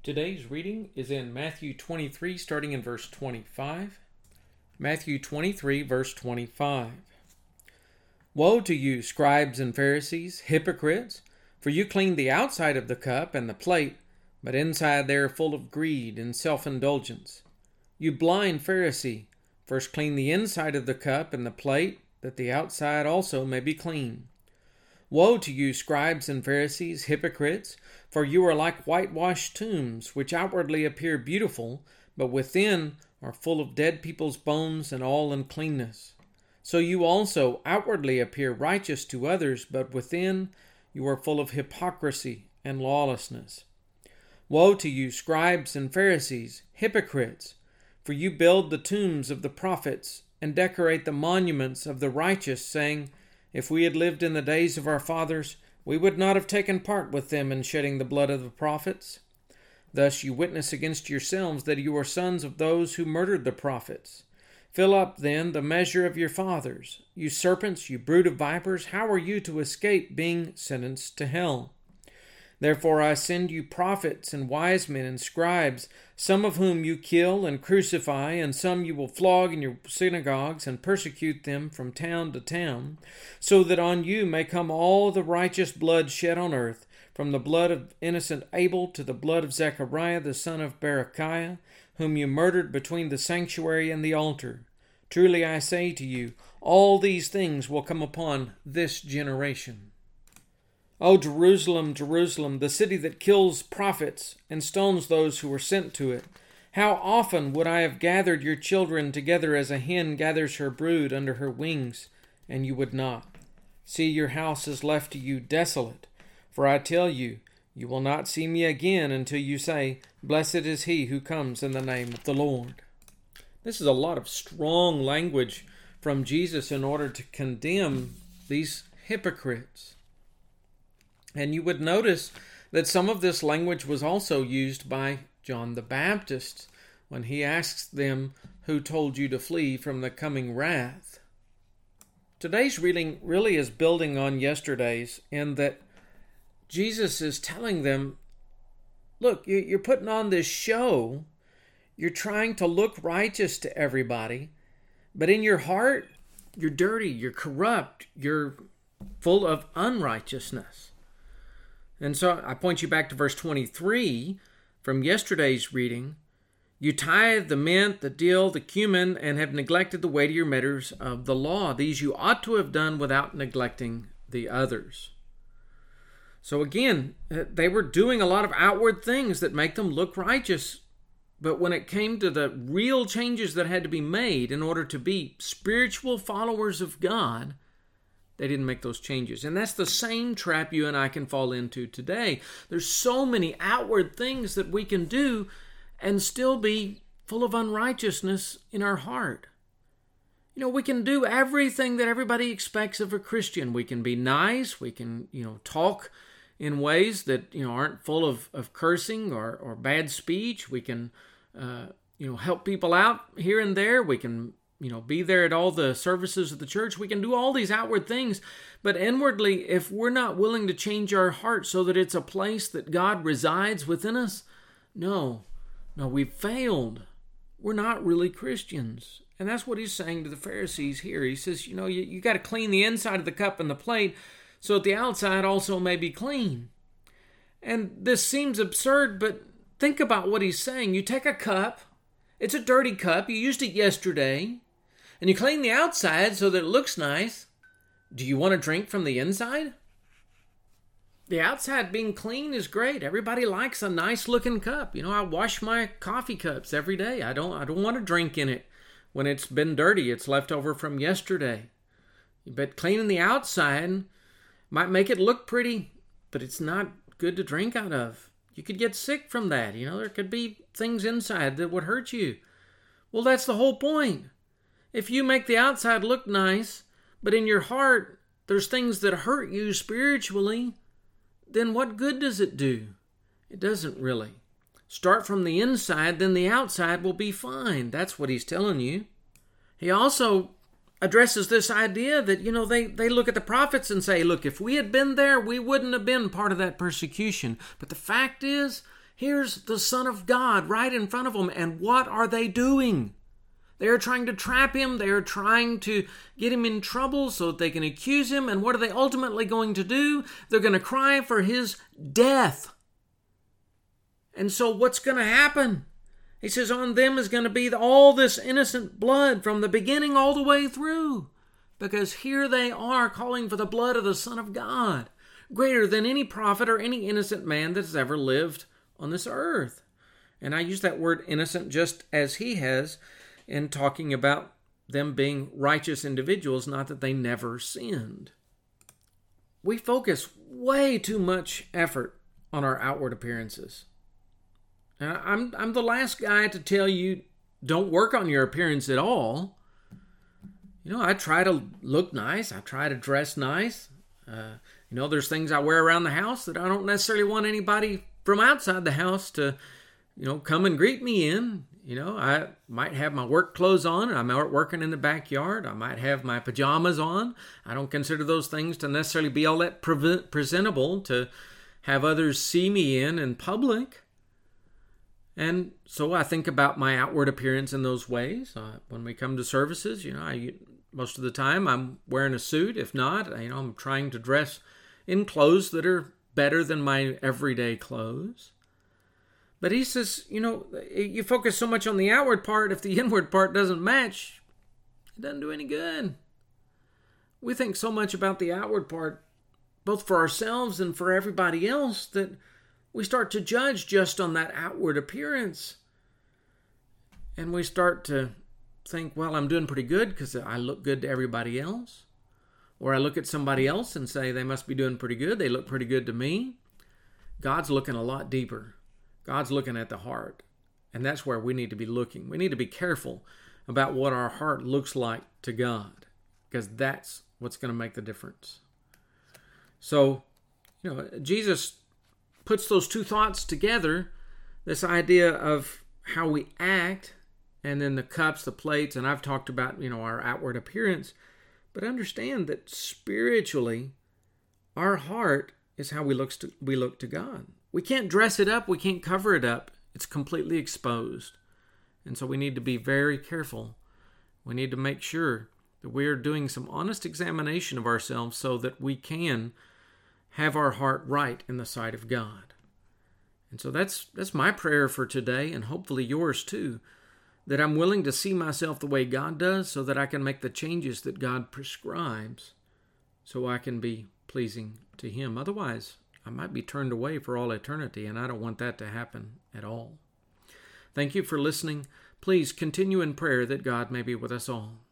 Today's reading is in Matthew 23, starting in verse 25. Matthew 23, verse 25. Woe to you, scribes and Pharisees, hypocrites! For you clean the outside of the cup and the plate, but inside they are full of greed and self-indulgence. You blind Pharisee, first clean the inside of the cup and the plate, that the outside also may be clean. Woe to you, scribes and Pharisees, hypocrites! For you are like whitewashed tombs, which outwardly appear beautiful, but within are full of dead people's bones and all uncleanness. So you also outwardly appear righteous to others, but within you are full of hypocrisy and lawlessness. Woe to you, scribes and Pharisees, hypocrites! For you build the tombs of the prophets and decorate the monuments of the righteous, saying, If we had lived in the days of our fathers, we would not have taken part with them in shedding the blood of the prophets. Thus you witness against yourselves that you are sons of those who murdered the prophets. Fill up, then, the measure of your fathers. You serpents, you brood of vipers, how are you to escape being sentenced to hell? Therefore I send you prophets and wise men and scribes, some of whom you kill and crucify, and some you will flog in your synagogues and persecute them from town to town, so that on you may come all the righteous blood shed on earth, from the blood of innocent Abel to the blood of Zechariah the son of Berechiah, whom you murdered between the sanctuary and the altar. Truly I say to you, all these things will come upon this generation. O Jerusalem, Jerusalem, the city that kills prophets and stones those who are sent to it! How often would I have gathered your children together as a hen gathers her brood under her wings, and you would not. See, your house is left to you desolate. For I tell you, you will not see me again until you say, Blessed is he who comes in the name of the Lord. This is a lot of strong language from Jesus in order to condemn these hypocrites. And you would notice that some of this language was also used by John the Baptist when he asks them, Who told you to flee from the coming wrath? Today's reading really is building on yesterday's in that Jesus is telling them, look, you're putting on this show. You're trying to look righteous to everybody, but in your heart, you're dirty, you're corrupt, you're full of unrighteousness. And so I point you back to verse 23 from yesterday's reading. You tithe the mint, the dill, the cumin, and have neglected the weightier matters of the law. These you ought to have done without neglecting the others. So again, they were doing a lot of outward things that make them look righteous. But when it came to the real changes that had to be made in order to be spiritual followers of God, they didn't make those changes. And that's the same trap you and I can fall into today. There's so many outward things that we can do and still be full of unrighteousness in our heart. You know, we can do everything that everybody expects of a Christian. We can be nice. We can, talk in ways that, aren't full of cursing or bad speech. We can, help people out here and there. We can be there at all the services of the church. We can do all these outward things, but inwardly, if we're not willing to change our heart so that it's a place that God resides within us, no, we've failed. We're not really Christians. And that's what he's saying to the Pharisees here. He says, you got to clean the inside of the cup and the plate so that the outside also may be clean. And this seems absurd, but think about what he's saying. You take a cup, it's a dirty cup, you used it yesterday, and you clean the outside so that it looks nice. Do you want to drink from the inside? The outside being clean is great. Everybody likes a nice looking cup. I wash my coffee cups every day. I don't want to drink in it when it's been dirty. It's left over from yesterday. But cleaning the outside might make it look pretty, but it's not good to drink out of. You could get sick from that. There could be things inside that would hurt you. Well, that's the whole point. If you make the outside look nice, but in your heart there's things that hurt you spiritually, then what good does it do? It doesn't really. Start from the inside, then the outside will be fine. That's what he's telling you. He also addresses this idea that, they look at the prophets and say, look, if we had been there, we wouldn't have been part of that persecution. But the fact is, Here's the Son of God right in front of them. And what are they doing? They are trying to trap him. They are trying to get him in trouble so that they can accuse him. And what are they ultimately going to do? They're going to cry for his death. And so what's going to happen? He says on them is going to be all this innocent blood from the beginning all the way through. Because here they are calling for the blood of the Son of God, greater than any prophet or any innocent man that has ever lived on this earth. And I use that word innocent just as he has in talking about them being righteous individuals, not that they never sinned. We focus way too much effort on our outward appearances. And I'm the last guy to tell you don't work on your appearance at all. I try to look nice. I try to dress nice. There's things I wear around the house that I don't necessarily want anybody from outside the house to, come and greet me in. I might have my work clothes on and I'm out working in the backyard. I might have my pajamas on. I don't consider those things to necessarily be all that presentable to have others see me in public. And so I think about my outward appearance in those ways. When we come to services, most of the time I'm wearing a suit. If not, I'm trying to dress in clothes that are better than my everyday clothes. But he says, you focus so much on the outward part, if the inward part doesn't match, it doesn't do any good. We think so much about the outward part, both for ourselves and for everybody else, that we start to judge just on that outward appearance. And we start to think, well, I'm doing pretty good because I look good to everybody else. Or I look at somebody else and say they must be doing pretty good. They look pretty good to me. God's looking a lot deeper. God's looking at the heart. And that's where we need to be looking. We need to be careful about what our heart looks like to God, because that's what's going to make the difference. So, Jesus puts those two thoughts together, this idea of how we act, and then the cups, the plates, and I've talked about, our outward appearance. But understand that spiritually, our heart is how we look to God. We can't dress it up. We can't cover it up. It's completely exposed. And so we need to be very careful. We need to make sure that we are doing some honest examination of ourselves so that we can have our heart right in the sight of God. And so that's my prayer for today, and hopefully yours too, that I'm willing to see myself the way God does so that I can make the changes that God prescribes so I can be pleasing to Him. Otherwise, I might be turned away for all eternity, and I don't want that to happen at all. Thank you for listening. Please continue in prayer that God may be with us all.